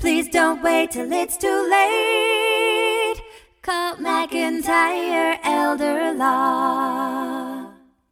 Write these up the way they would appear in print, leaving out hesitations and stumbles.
Please don't wait till it's too late. Call McIntyre Elder Law.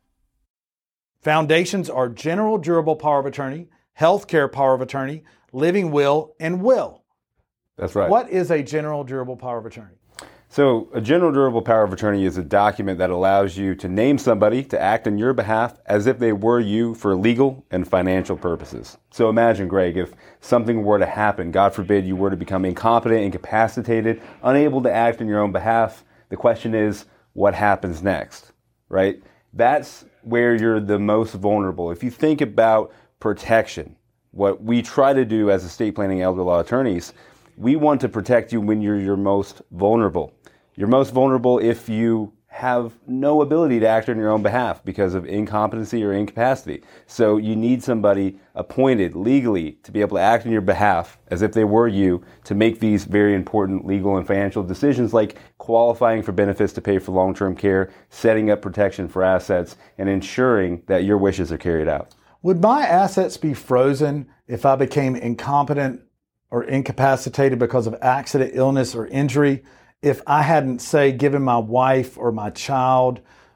Foundations are general durable power of attorney, healthcare power of attorney, living will, and will. That's right. What is a general durable power of attorney? So a general durable power of attorney is a document that allows you to name somebody to act on your behalf as if they were you for legal and financial purposes. So imagine, Greg, if something were to happen, God forbid you were to become incompetent, incapacitated, unable to act on your own behalf. The question is, what happens next, right? That's where you're the most vulnerable. If you think about protection, what we try to do as estate planning elder law attorneys, we want to protect you when you're your most vulnerable. You're most vulnerable if you have no ability to act on your own behalf because of incompetency or incapacity. So you need somebody appointed legally to be able to act on your behalf as if they were you to make these very important legal and financial decisions like qualifying for benefits to pay for long-term care, setting up protection for assets, and ensuring that your wishes are carried out. Would my assets be frozen if I became incompetent or incapacitated because of accident, illness, or injury, if I hadn't, say, given my wife or my child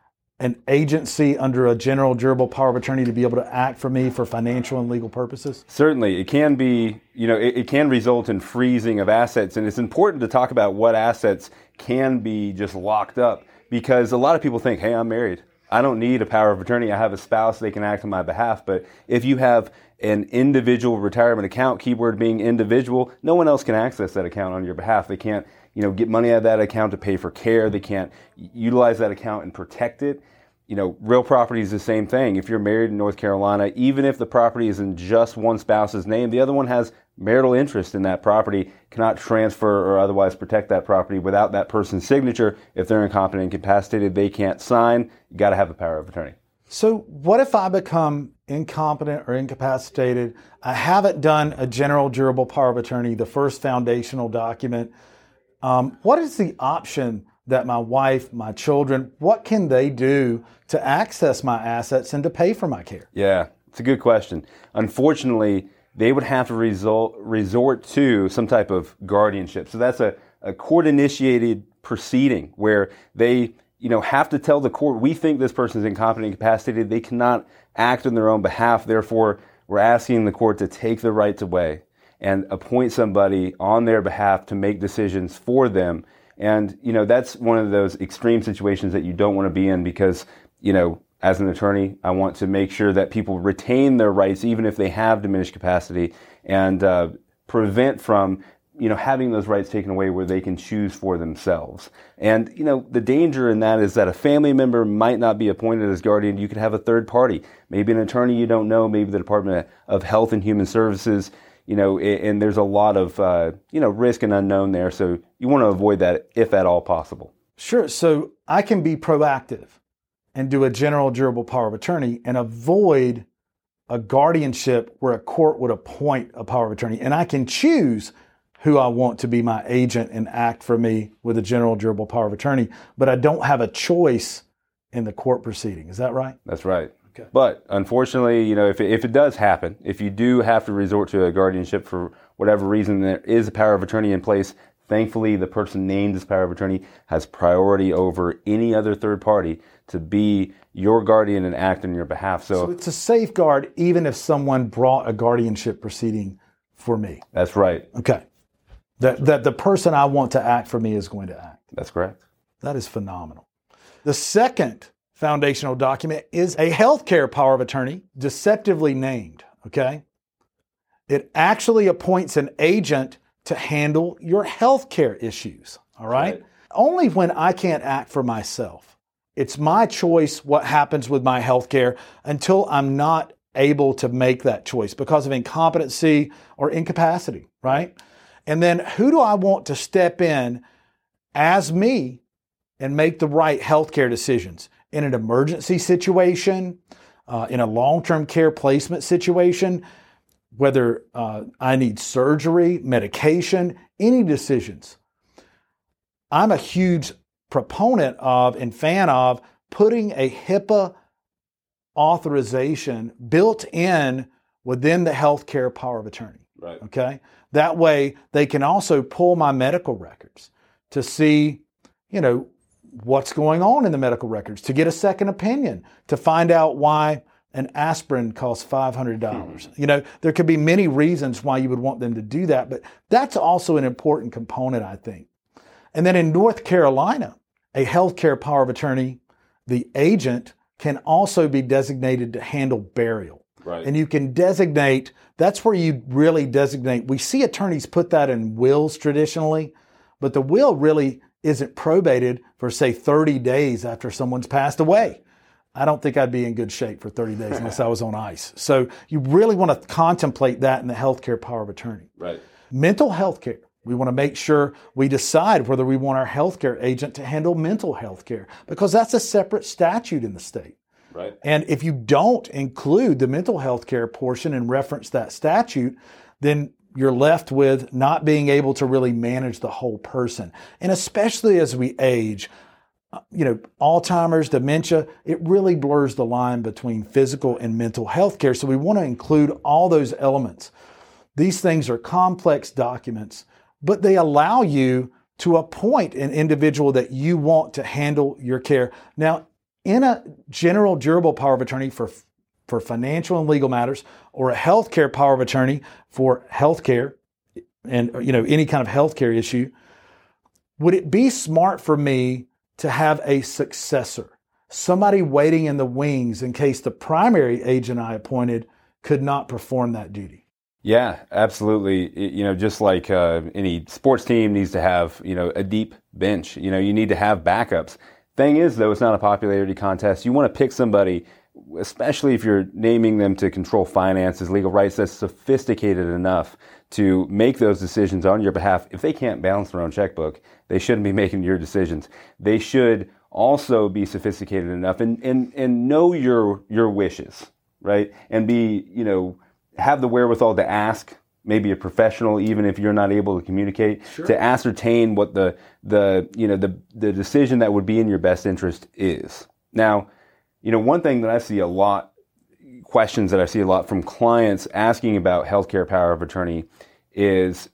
an agency under a general durable power of attorney to be able to act for me for financial and legal purposes? Certainly. It can be, it can result in freezing of assets. And it's important to talk about what assets can be just locked up, because a lot of people think, hey, I'm married. I don't need a power of attorney. I have a spouse. They can act on my behalf. But if you have an individual retirement account, keyword being individual, no one else can access that account on your behalf. They can't, get money out of that account to pay for care. They can't utilize that account and protect it. Real property is the same thing. If you're married in North Carolina, even if the property is in just one spouse's name, the other one has marital interest in that property, cannot transfer or otherwise protect that property without that person's signature. If they're incompetent and incapacitated, they can't sign. You got to have a power of attorney. So what if I become incompetent or incapacitated? I haven't done a general durable power of attorney, the first foundational document. What is the option that my wife, my children, what can they do to access my assets and to pay for my care? Yeah, it's a good question. Unfortunately, they would have to resort to some type of guardianship. So that's a court-initiated proceeding where they have to tell the court, we think this person is incompetent, incapacitated. They cannot act on their own behalf. Therefore, we're asking the court to take the rights away and appoint somebody on their behalf to make decisions for them. And, that's one of those extreme situations that you don't want to be in because, as an attorney, I want to make sure that people retain their rights, even if they have diminished capacity, and prevent from having those rights taken away where they can choose for themselves. And, the danger in that is that a family member might not be appointed as guardian. You could have a third party, maybe an attorney you don't know, maybe the Department of Health and Human Services, and there's a lot of, risk and unknown there. So you want to avoid that if at all possible. Sure. So I can be proactive and do a general durable power of attorney and avoid a guardianship where a court would appoint a power of attorney. And I can choose who I want to be my agent and act for me with a general durable power of attorney, but I don't have a choice in the court proceeding. Is that right? That's right. Okay. But unfortunately, if it does happen, if you do have to resort to a guardianship for whatever reason, there is a power of attorney in place. Thankfully, the person named as power of attorney has priority over any other third party to be your guardian and act on your behalf. So it's a safeguard even if someone brought a guardianship proceeding for me. That's right. Okay. That the person I want to act for me is going to act. That's correct. That is phenomenal. The second foundational document is a healthcare power of attorney, deceptively named, okay? It actually appoints an agent to handle your healthcare issues, all right? Only when I can't act for myself. It's my choice what happens with my healthcare until I'm not able to make that choice because of incompetency or incapacity, right? And then who do I want to step in as me and make the right healthcare decisions? In an emergency situation, in a long-term care placement situation, whether I need surgery, medication, any decisions. I'm a huge proponent of and fan of putting a HIPAA authorization built in within the healthcare power of attorney. Right. Okay. That way they can also pull my medical records to see, what's going on in the medical records, to get a second opinion, to find out why an aspirin costs $500. There could be many reasons why you would want them to do that, but that's also an important component, I think. And then in North Carolina, a healthcare power of attorney, the agent can also be designated to handle burial. Right. And you can designate, that's where you really designate. We see attorneys put that in wills traditionally, but the will really isn't probated for, say, 30 days after someone's passed away. I don't think I'd be in good shape for 30 days unless I was on ice. So you really want to contemplate that in the healthcare power of attorney. Right. Mental health care. We want to make sure we decide whether we want our healthcare agent to handle mental health care, because that's a separate statute in the state. Right. And if you don't include the mental health care portion and reference that statute, then you're left with not being able to really manage the whole person. And especially as we age, Alzheimer's, dementia, it really blurs the line between physical and mental health care. So we want to include all those elements. These things are complex documents, but they allow you to appoint an individual that you want to handle your care. Now, in a general durable power of attorney for financial and legal matters, or a healthcare power of attorney for healthcare and any kind of healthcare issue, would it be smart for me to have a successor, somebody waiting in the wings in case the primary agent I appointed could not perform that duty? Yeah, absolutely. Just like any sports team needs to have, a deep bench. You need to have backups. Thing is, though, it's not a popularity contest. You want to pick somebody, especially if you're naming them to control finances, legal rights, that's sophisticated enough to make those decisions on your behalf. If they can't balance their own checkbook, they shouldn't be making your decisions. They should also be sophisticated enough and know your wishes, right? And be, have the wherewithal to ask maybe a professional, even if you're not able to communicate, sure, to ascertain what the decision that would be in your best interest is. Now, one thing that I see a lot, questions that I see a lot from clients asking about healthcare power of attorney is,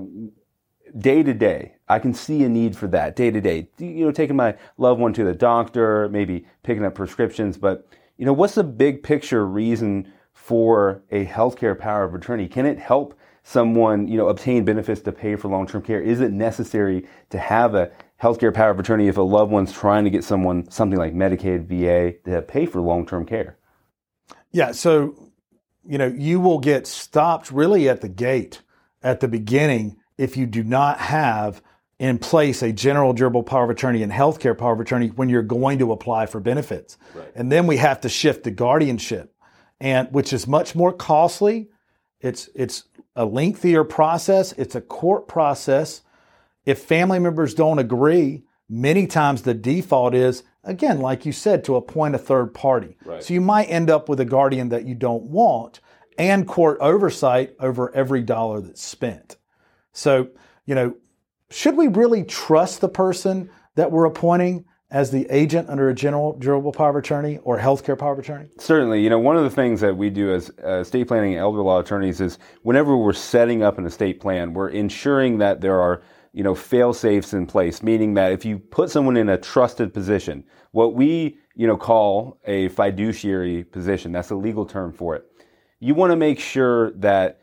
day to day, I can see a need for that day to day, taking my loved one to the doctor, maybe picking up prescriptions, but, what's the big picture reason for a healthcare power of attorney? Can it help someone, obtain benefits to pay for long-term care? Is it necessary to have a healthcare power of attorney if a loved one's trying to get something like Medicaid, VA to pay for long-term care? Yeah. So, you will get stopped really at the gate at the beginning if you do not have in place a general durable power of attorney and healthcare power of attorney when you're going to apply for benefits. Right. And then we have to shift to guardianship, and which is much more costly. It's a lengthier process. It's a court process. If family members don't agree, many times the default is, again, like you said, to appoint a third party. Right. So you might end up with a guardian that you don't want and court oversight over every dollar that's spent. So, should we really trust the person that we're appointing as the agent under a general durable power of attorney or healthcare power of attorney? Certainly. One of the things that we do as estate planning and elder law attorneys is whenever we're setting up an estate plan, we're ensuring that there are, fail-safes in place, meaning that if you put someone in a trusted position, what we, call a fiduciary position, that's a legal term for it, you want to make sure that,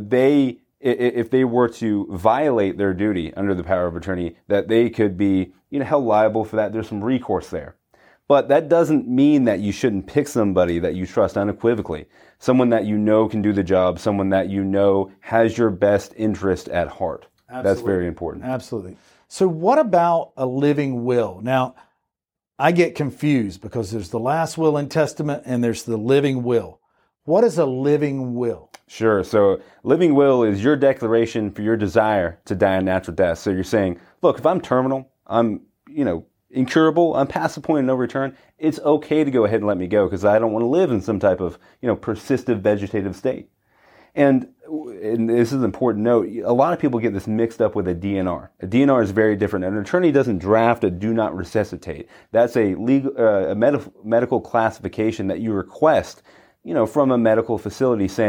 if they were to violate their duty under the power of attorney, that they could be, held liable for that. There's some recourse there. But that doesn't mean that you shouldn't pick somebody that you trust unequivocally, someone that can do the job, someone that has your best interest at heart. Absolutely. That's very important. Absolutely. So what about a living will? Now, I get confused because there's the last will and testament and there's the living will. What is a living will? Sure. So living will is your declaration for your desire to die a natural death. So you're saying, look, if I'm terminal, I'm, incurable, I'm past the point of no return, it's okay to go ahead and let me go because I don't want to live in some type of, persistent vegetative state. And this is an important note. A lot of people get this mixed up with a DNR. A DNR is very different. An attorney doesn't draft a do not resuscitate. That's a medical classification that you request, from a medical facility saying,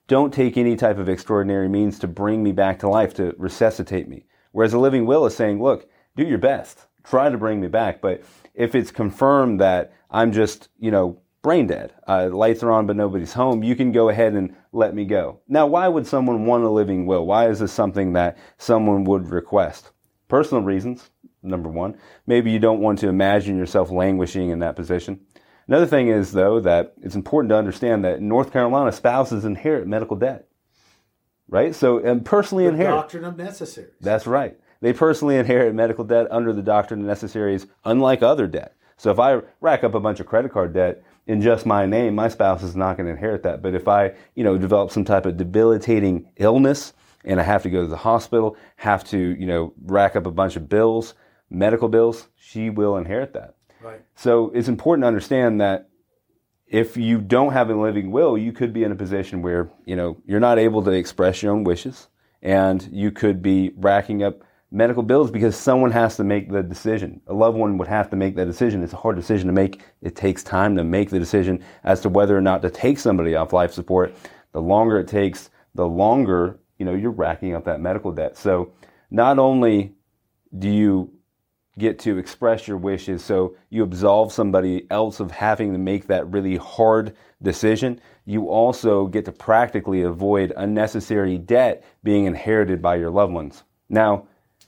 don't take any type of extraordinary means to bring me back to life, to resuscitate me. Whereas a living will is saying, look, do your best. Try to bring me back. But if it's confirmed that I'm just, brain dead, lights are on but nobody's home, you can go ahead and let me go. Now, why would someone want a living will? Why is this something that someone would request? Personal reasons, number one. Maybe you don't want to imagine yourself languishing in that position. Another thing is, though, that it's important to understand that in North Carolina, spouses inherit medical debt, right? So, and personally inherit. The doctrine of necessaries. That's right. They personally inherit medical debt under the doctrine of necessaries, unlike other debt. So if I rack up a bunch of credit card debt in just my name, my spouse is not going to inherit that. But if I, develop some type of debilitating illness and I have to go to the hospital, have to, rack up a bunch of bills, medical bills, she will inherit that. Right. So it's important to understand that if you don't have a living will, you could be in a position where, you're not able to express your own wishes, and you could be racking up medical bills because someone has to make the decision. A loved one would have to make that decision. It's a hard decision to make. It takes time to make the decision as to whether or not to take somebody off life support. The longer it takes, the longer, you're racking up that medical debt. So not only do you get to express your wishes, so you absolve somebody else of having to make that really hard decision, you also get to practically avoid unnecessary debt being inherited by your loved ones. Now,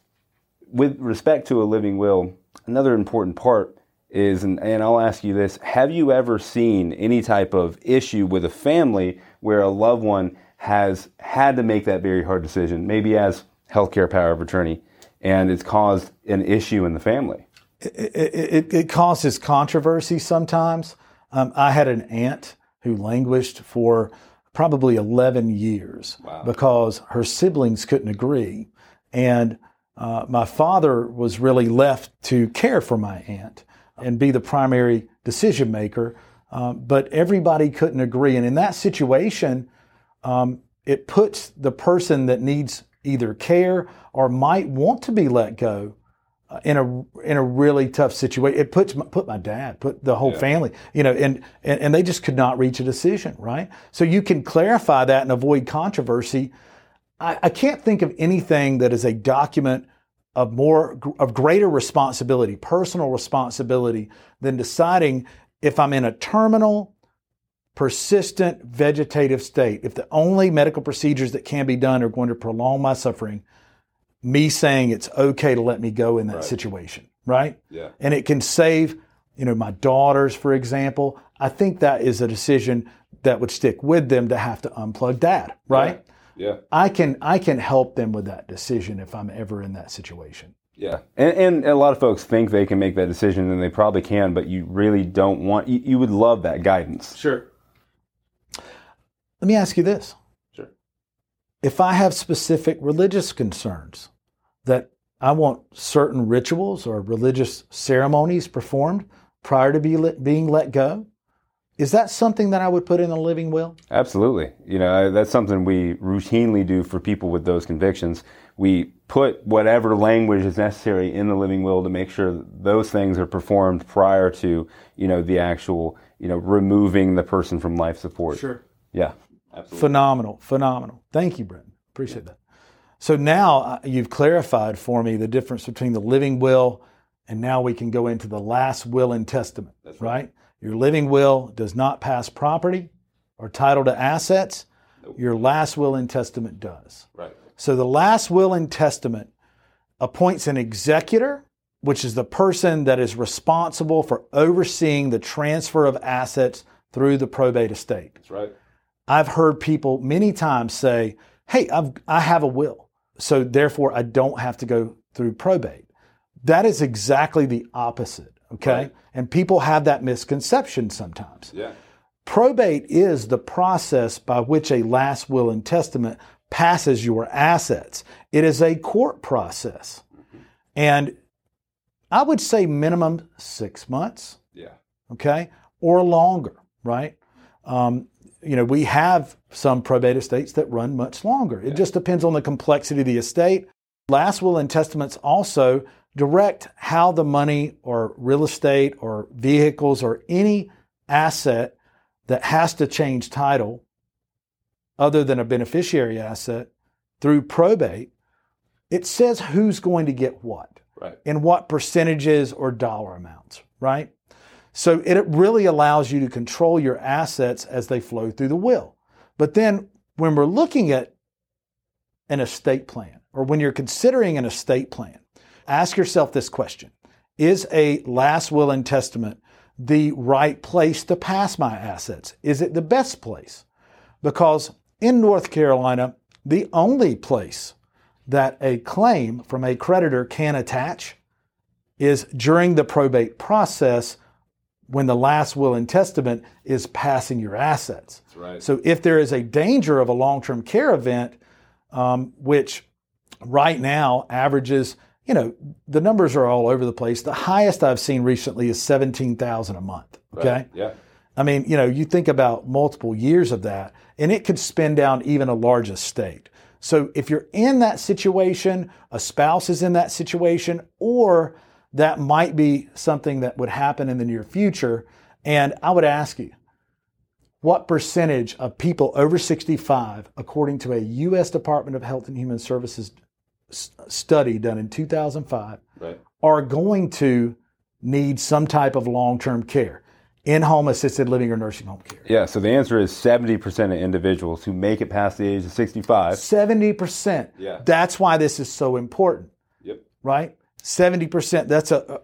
with respect to a living will, another important part is, and I'll ask you this, have you ever seen any type of issue with a family where a loved one has had to make that very hard decision, maybe as healthcare power of attorney, and it's caused an issue in the family? It causes controversy sometimes. I had an aunt who languished for probably 11 years because her siblings couldn't agree. And my father was really left to care for my aunt and be the primary decision maker. But everybody couldn't agree. And in that situation, it puts the person that needs either care or might want to be let go in a really tough situation. It put my dad, put the whole family, and they just could not reach a decision, right? So you can clarify that and avoid controversy. I can't think of anything that is a document of greater responsibility, personal responsibility, than deciding if I'm in a terminal, persistent vegetative state, if the only medical procedures that can be done are going to prolong my suffering, me saying it's okay to let me go in that situation, right? Yeah. And it can save, my daughters, for example. I think that is a decision that would stick with them to have to unplug dad, right? Yeah. I can help them with that decision if I'm ever in that situation. Yeah. And a lot of folks think they can make that decision, and they probably can, but you really don't want, you would love that guidance. Sure. Let me ask you this. Sure. If I have specific religious concerns that I want certain rituals or religious ceremonies performed prior to being let go, is that something that I would put in a living will? Absolutely. That's something we routinely do for people with those convictions. We put whatever language is necessary in the living will to make sure that those things are performed prior to, the actual, removing the person from life support. Sure. Yeah. Absolutely. Phenomenal. Thank you, Brenton. Appreciate that. So now you've clarified for me the difference between the living will, and now we can go into the last will and testament. That's right? Your living will does not pass property or title to assets. Nope. Your last will and testament does. Right. So the last will and testament appoints an executor, which is the person that is responsible for overseeing the transfer of assets through the probate estate. That's right. I've heard people many times say, hey, I have a will, so therefore I don't have to go through probate. That is exactly the opposite, okay? Right. And people have that misconception sometimes. Yeah. Probate is the process by which a last will and testament passes your assets. It is a court process. Mm-hmm. And I would say minimum 6 months. Yeah. Okay? Or longer, right? We have some probate estates that run much longer. It just depends on the complexity of the estate. Last will and testaments also direct how the money or real estate or vehicles or any asset that has to change title other than a beneficiary asset through probate, it says who's going to get what, Right. and what percentages or dollar amounts, right? So it really allows you to control your assets as they flow through the will. But then when we're looking at an estate plan, or when you're considering an estate plan, ask yourself this question: is a last will and testament the right place to pass my assets? Is it the best place? Because in North Carolina, the only place that a claim from a creditor can attach is during the probate process, when the last will and testament is passing your assets. That's right. So if there is a danger of a long-term care event, which right now averages, the numbers are all over the place. The highest I've seen recently is $17,000 a month. Okay. Right. Yeah. I mean, you think about multiple years of that, and it could spin down even a large estate. So if you're in that situation, a spouse is in that situation, or that might be something that would happen in the near future. And I would ask you, what percentage of people over 65, according to a U.S. Department of Health and Human Services study done in 2005, Right. are going to need some type of long-term care, in-home assisted living or nursing home care? Yeah, so the answer is 70% of individuals who make it past the age of 65. 70%. Yeah. That's why this is so important, Yep. right? 70%. That's a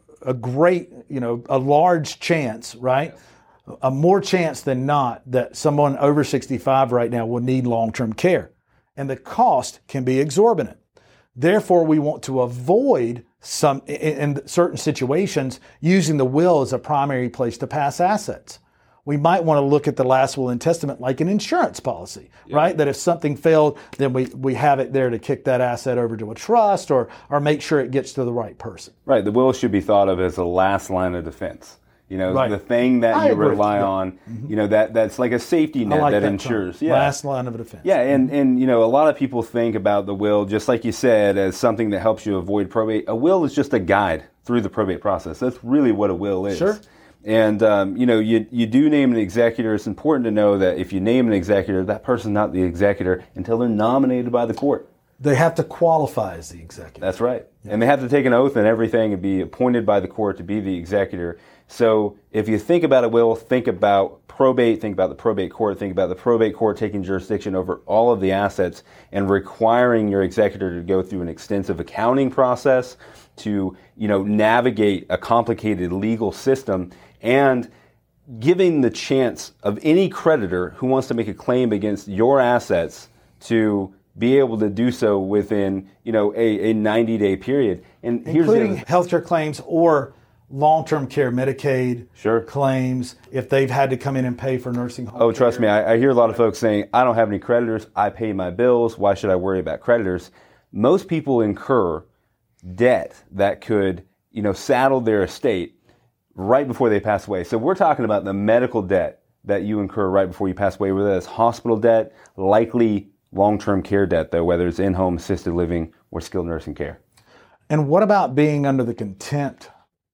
great, a large chance, right? A more chance than not that someone over 65 right now will need long-term care. And the cost can be exorbitant. Therefore, we want to avoid some, in certain situations, using the will as a primary place to pass assets. We might want to look at the last will and testament like an insurance policy, right? That if something failed, then we have it there to kick that asset over to a trust or make sure it gets to the right person. Right. The will should be thought of as a last line of defense. Right. The thing that I you agree. rely on, that's like a safety net like that that ensures. term. Yeah. Last line of defense. Yeah, and a lot of people think about the will, just like you said, as something that helps you avoid probate. A will is just a guide through the probate process. That's really what a will is. Sure. And, you do name an executor. It's important to know that if you name an executor, that person's not the executor until they're nominated by the court. They have to qualify as the executive. That's right. Yeah. And they have to take an oath and everything and be appointed by the court to be the executor. So if you think about a will, think about probate, think about the probate court, think about the probate court taking jurisdiction over all of the assets and requiring your executor to go through an extensive accounting process to, navigate a complicated legal system, and giving the chance of any creditor who wants to make a claim against your assets to be able to do so within, a 90-day period. And including healthcare claims or long-term care Medicaid claims, if they've had to come in and pay for nursing home care. Trust me, I hear a lot of folks saying, I don't have any creditors, I pay my bills, why should I worry about creditors? Most people incur debt that could, saddle their estate right before they pass away. So we're talking about the medical debt that you incur right before you pass away, whether that's hospital debt, likely long-term care debt, though, whether it's in-home assisted living or skilled nursing care. And what about being under the contempt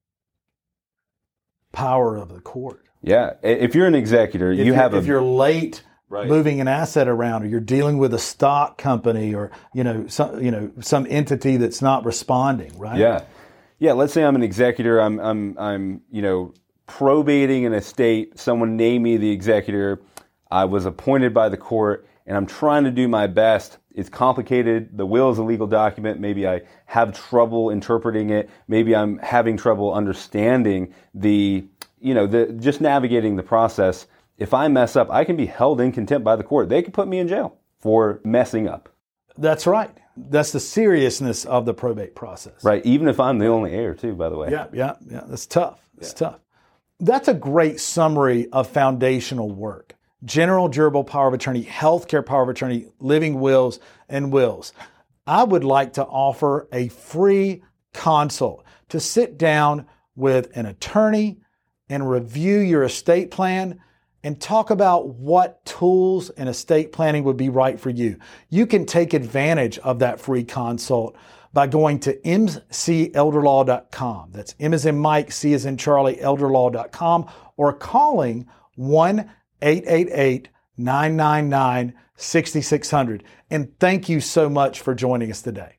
power of the court? Yeah, if you're an executor, if you're late moving an asset around, or you're dealing with a stock company, or some entity that's not responding, right? Yeah. Let's say I'm an executor. I'm probating an estate. Someone named me the executor. I was appointed by the court, and I'm trying to do my best. It's complicated. The will is a legal document. Maybe I have trouble interpreting it. Maybe I'm having trouble understanding just navigating the process. If I mess up, I can be held in contempt by the court. They can put me in jail for messing up. That's right. That's the seriousness of the probate process. Right. Even if I'm the only heir, too, by the way. Yeah. That's tough. It's tough. That's a great summary of foundational work. General durable power of attorney, healthcare power of attorney, living wills, and wills. I would like to offer a free consult to sit down with an attorney and review your estate plan and talk about what tools in estate planning would be right for you. You can take advantage of that free consult by going to mcelderlaw.com. That's M as in Mike, C as in Charlie, elderlaw.com, or calling 1-888-999-0000. 6600. And thank you so much for joining us today.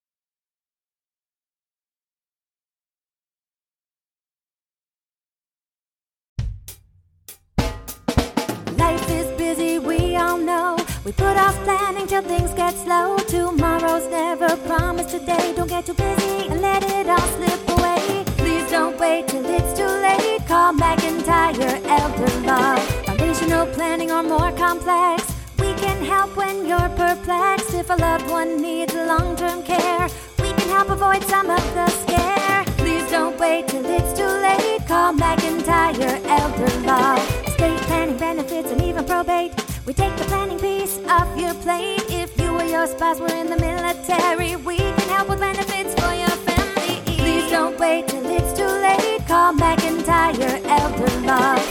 Life is busy, we all know. We put off planning till things get slow. Tomorrow's never promised today. Don't get too busy and let it all slip away. Please don't wait till it's too late. Call McIntyre Elder Law. Foundational planning or more complex. We can help when you're perplexed. If a loved one needs long-term care, we can help avoid some of the scare. Please don't wait till it's too late. Call McIntyre Elder Law. Estate planning, benefits, and even probate. We take the planning piece off your plate. If you or your spouse were in the military, we can help with benefits for your family. Please don't wait till it's too late. Call McIntyre Elder Law.